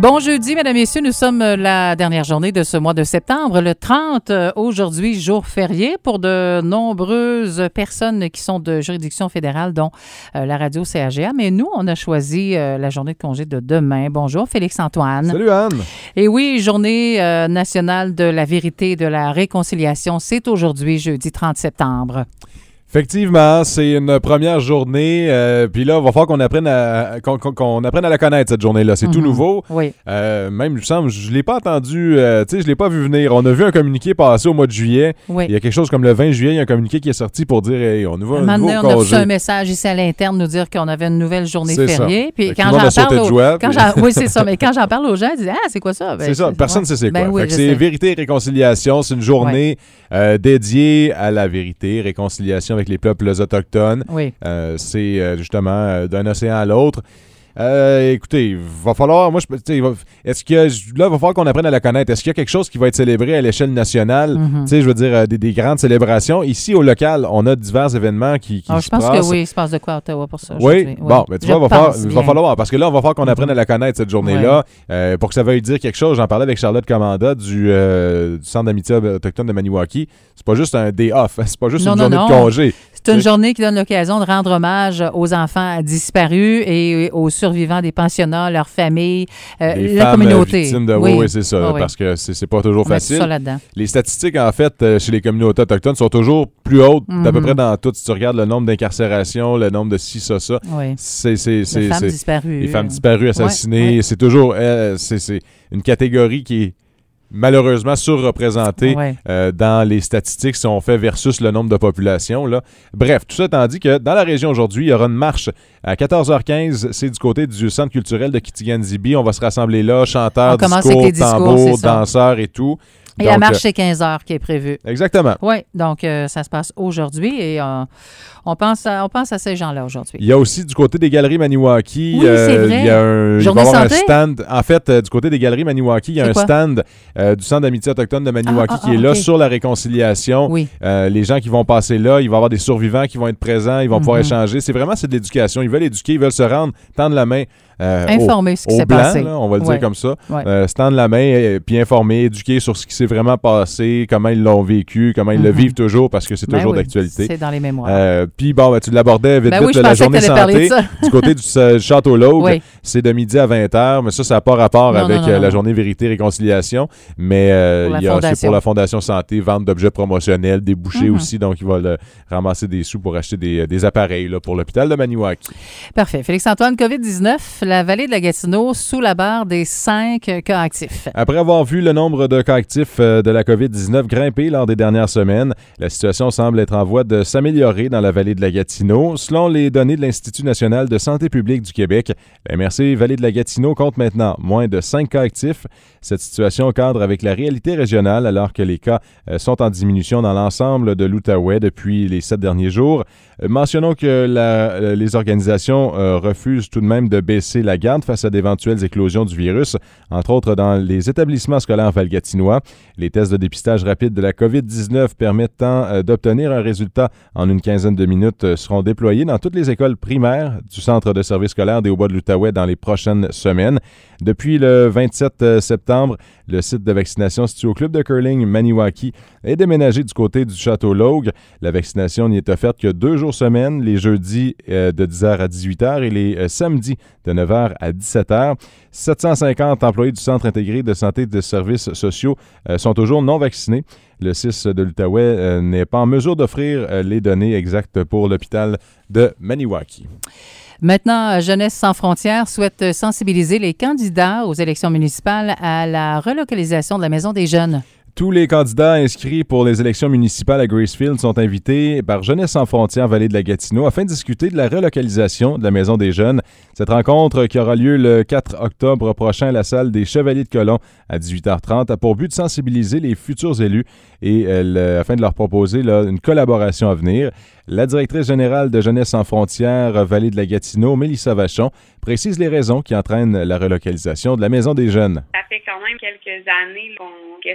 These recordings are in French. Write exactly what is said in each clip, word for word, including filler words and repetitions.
Bon jeudi, mesdames et messieurs, nous sommes la dernière journée de ce mois de septembre, le trente, aujourd'hui, jour férié pour de nombreuses personnes qui sont de juridiction fédérale, dont euh, la radio C A G A. Mais nous, on a choisi euh, la journée de congé de demain. Bonjour, Félix-Antoine. Salut, Anne. Et oui, journée euh, nationale de la vérité et de la réconciliation, c'est aujourd'hui, jeudi trente septembre. Effectivement, c'est une première journée. Euh, Puis là, il va falloir qu'on apprenne à qu'on, qu'on apprenne à la connaître, cette journée-là. C'est mm-hmm. tout nouveau. Oui. Euh, même, il me semble, je ne l'ai pas entendu, euh, tu sais, je ne l'ai pas vu venir. On a vu un communiqué passer au mois de juillet. Oui. Il y a quelque chose comme le vingt juillet, il y a un communiqué qui est sorti pour dire hey, on ouvre un Maintenant, nouveau on a congé. reçu un message ici à l'interne nous dire qu'on avait une nouvelle journée c'est fériée. Ça. Puis fait quand j'en parle aux... joie, quand puis... j'en... Oui, c'est ça. Mais quand j'en parle aux gens, ils disent ah, c'est quoi ça? Ben, c'est ça. C'est... Personne ne ouais. sait c'est quoi. Ben, oui, fait que c'est sais. Vérité et réconciliation. C'est une journée ouais. euh, dédiée à la vérité, réconciliation avec les peuples autochtones. Oui. Euh, c'est euh, justement euh, d'un océan à l'autre. Euh, écoutez, il va falloir, moi, je, il va, est-ce que, là, il va falloir qu'on apprenne à la connaître. Est-ce qu'il y a quelque chose qui va être célébré à l'échelle nationale? Mm-hmm. Tu sais, je veux dire, euh, des, des grandes célébrations. Ici, au local, on a divers événements qui, qui oh, se Je pense passent. que oui, il se passe de quoi à Ottawa pour ça? Oui, oui. bon, mais tu je vois, il va, falloir, va falloir, parce que là, on va falloir qu'on apprenne mm-hmm. à la connaître, cette journée-là, oui. euh, pour que ça veuille dire quelque chose. J'en parlais avec Charlotte Commanda du, euh, du Centre d'amitié autochtone de Maniwaki. C'est pas juste un day off, c'est pas juste non, une non, journée non. de congé. C'est une journée qui donne l'occasion de rendre hommage aux enfants disparus et aux survivants des pensionnats, leurs familles, euh, les la femmes communauté. Victimes de... Oui, oui, c'est ça, oh, oui. parce que c'est, c'est pas toujours On facile. met ça là-dedans. Les statistiques, en fait, chez les communautés autochtones sont toujours plus hautes, mm-hmm. d'à peu près dans tout. Si tu regardes le nombre d'incarcérations, le nombre de ci, ça, ça, oui. c'est... c'est, c'est les femmes c'est, disparues. Les femmes disparues, assassinées, oui, oui. c'est toujours... Euh, c'est, c'est une catégorie qui est malheureusement surreprésenté ouais. euh, dans les statistiques si on fait versus le nombre de population. Là. Bref, tout ça étant dit que dans la région aujourd'hui, il y aura une marche à quatorze heures quinze. C'est du côté du centre culturel de Kitigan-Zibi. On va se rassembler là, chanteurs, discours, discours, tambours, danseurs et tout. Et donc, la marche, c'est quinze heures qui est prévue. Exactement. Oui, donc euh, ça se passe aujourd'hui et euh, on, pense à, on pense à ces gens-là aujourd'hui. Il y a aussi du côté des Galeries Maniwaki, oui, euh, c'est vrai. il y a un, Journée il va y avoir santé? un stand. En fait, euh, du côté des Galeries Maniwaki, il y a c'est un quoi? stand euh, du Centre d'amitié autochtone de Maniwaki ah, ah, qui est ah, là okay. sur la réconciliation. Oui. Euh, les gens qui vont passer là, il va y avoir des survivants qui vont être présents, ils vont mm-hmm. pouvoir échanger. C'est vraiment c'est de l'éducation. Ils veulent éduquer, ils veulent se rendre, tendre la main. Euh, informer au, ce qui au s'est blanc, passé. Là, on va le ouais. dire comme ça. Ouais. Euh, se tendre la main, et, puis informer, éduquer sur ce qui s'est vraiment passé, comment ils l'ont vécu, comment ils mm-hmm. le vivent toujours, parce que c'est ben toujours oui, d'actualité. C'est dans les mémoires. Euh, puis bon, ben, tu l'abordais vite ben vite oui, de la journée santé. De du côté du euh, Château Logue, oui. c'est de midi à vingt heures, mais ça, ça n'a pas rapport non, avec non, non, euh, non. la journée Vérité et Réconciliation. Mais euh, il y a, c'est pour la Fondation Santé, vente d'objets promotionnels, des bouchées mm-hmm. aussi, donc il va le, ramasser des sous pour acheter des, des appareils là, pour l'hôpital de Maniwaki. Parfait. Félix-Antoine, covid dix-neuf, la vallée de la Gatineau sous la barre des cinq cas actifs. Après avoir vu le nombre de cas actifs euh, de la covid dix-neuf grimper lors des dernières semaines, la situation semble être en voie de s'améliorer dans la vallée de la Gatineau. Selon les données de l'Institut national de santé publique du Québec, la M R C Vallée de la Gatineau compte maintenant moins de cinq cas actifs. Cette situation cadre avec la réalité régionale alors que les cas euh, sont en diminution dans l'ensemble de l'Outaouais depuis les sept derniers jours. Euh, mentionnons que la, euh, les organisations euh, refusent tout de même de baisser la garde face à d'éventuelles éclosions du virus, entre autres dans les établissements scolaires valgatinois. Les tests de dépistage rapide de la covid dix-neuf permettant euh, d'obtenir un résultat en une quinzaine de minutes euh, seront déployés dans toutes les écoles primaires du Centre de service scolaire des Hauts-Bois de l'Outaouais dans les prochaines semaines. Depuis le vingt-sept septembre, le site de vaccination situé au club de curling Maniwaki est déménagé du côté du Château Logue. La vaccination n'y est offerte que deux jours semaine, les jeudis euh, de dix heures à dix-huit heures et les euh, samedis de neuf heures à dix-sept heures. sept cent cinquante employés du Centre intégré de santé et de services sociaux euh, sont toujours non vaccinés. Le C I S de l'Outaouais euh, n'est pas en mesure d'offrir euh, les données exactes pour l'hôpital de Maniwaki. Maintenant, Jeunesse sans frontières souhaite sensibiliser les candidats aux élections municipales à la relocalisation de la Maison des jeunes. Tous les candidats inscrits pour les élections municipales à Gracefield sont invités par Jeunesse sans frontières Vallée de la Gatineau afin de discuter de la relocalisation de la Maison des jeunes. Cette rencontre qui aura lieu le quatre octobre prochain à la salle des Chevaliers de Colomb à dix-huit heures trente a pour but de sensibiliser les futurs élus et euh, le, afin de leur proposer là, une collaboration à venir. La directrice générale de Jeunesse sans frontières Vallée de la Gatineau, Mélissa Vachon, précise les raisons qui entraînent la relocalisation de la Maison des jeunes. Ça fait quand même quelques années qu'on questionne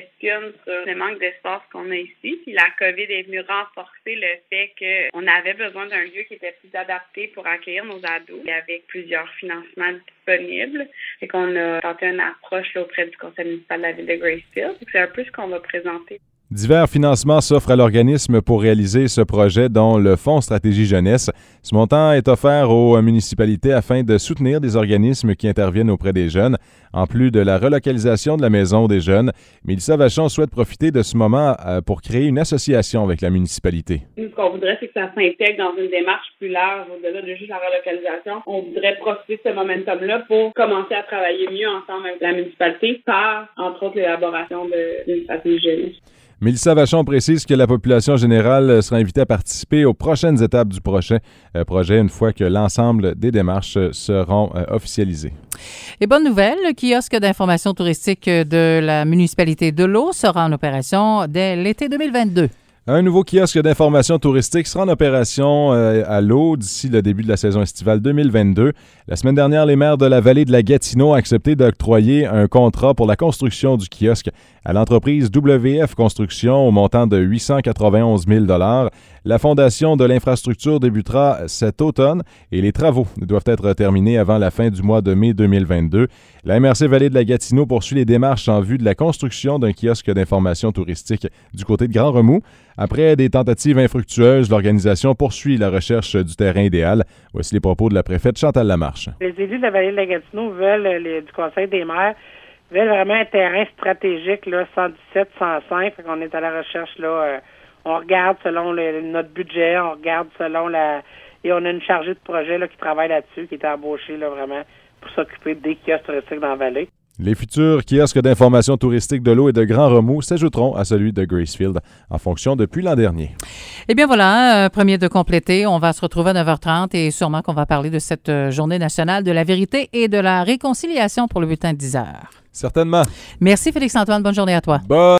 sur le manque d'espace qu'on a ici. Puis la COVID est venue renforcer le fait qu'on avait besoin d'un lieu qui était plus adapté pour accueillir nos ados, avec plusieurs financements disponibles. Et qu'on a tenté une approche là, auprès du conseil municipal de la ville de Gracefield. C'est un peu ce qu'on va présenter. Divers financements s'offrent à l'organisme pour réaliser ce projet, dont le Fonds Stratégie Jeunesse. Ce montant est offert aux municipalités afin de soutenir des organismes qui interviennent auprès des jeunes. En plus de la relocalisation de la maison des jeunes, Mélissa Vachon souhaite profiter de ce moment pour créer une association avec la municipalité. Nous, ce qu'on voudrait, c'est que ça s'intègre dans une démarche plus large, au-delà de juste la relocalisation. On voudrait profiter de ce momentum-là pour commencer à travailler mieux ensemble avec la municipalité par, entre autres, l'élaboration d'une stratégie jeunesse. Mélissa Vachon précise que la population générale sera invitée à participer aux prochaines étapes du prochain euh, projet une fois que l'ensemble des démarches seront euh, officialisées. Et bonne nouvelle, le kiosque d'information touristique de la municipalité de l'Eau sera en opération dès l'été deux mille vingt-deux. Un nouveau kiosque d'information touristique sera en opération euh, à l'eau d'ici le début de la saison estivale deux mille vingt-deux. La semaine dernière, les maires de la vallée de la Gatineau ont accepté d'octroyer un contrat pour la construction du kiosque à l'entreprise W F Construction au montant de huit cent quatre-vingt-onze mille dollars. La fondation de l'infrastructure débutera cet automne et les travaux doivent être terminés avant la fin du mois de mai deux mille vingt-deux. La M R C Vallée de la Gatineau poursuit les démarches en vue de la construction d'un kiosque d'information touristique du côté de Grand-Remous. Après des tentatives infructueuses, l'organisation poursuit la recherche du terrain idéal. Voici les propos de la préfète Chantal Lamarche. Les élus de la Vallée de la Gatineau veulent, les, du Conseil des maires, veulent vraiment un terrain stratégique, là, cent dix-sept, cent cinq. Fait qu'on est à la recherche, là, euh, on regarde selon le, notre budget, on regarde selon la... Et on a une chargée de projet là, qui travaille là-dessus, qui est embauchée là, vraiment pour s'occuper des kiosques touristiques dans la vallée. Les futurs kiosques d'information touristique de l'eau et de Grand-Remous s'ajouteront à celui de Gracefield en fonction depuis l'an dernier. Eh bien voilà, euh, premier de compléter. On va se retrouver à neuf heures trente et sûrement qu'on va parler de cette euh, journée nationale de la vérité et de la réconciliation pour le bulletin de dix heures. Certainement. Merci Félix-Antoine, bonne journée à toi. Bonne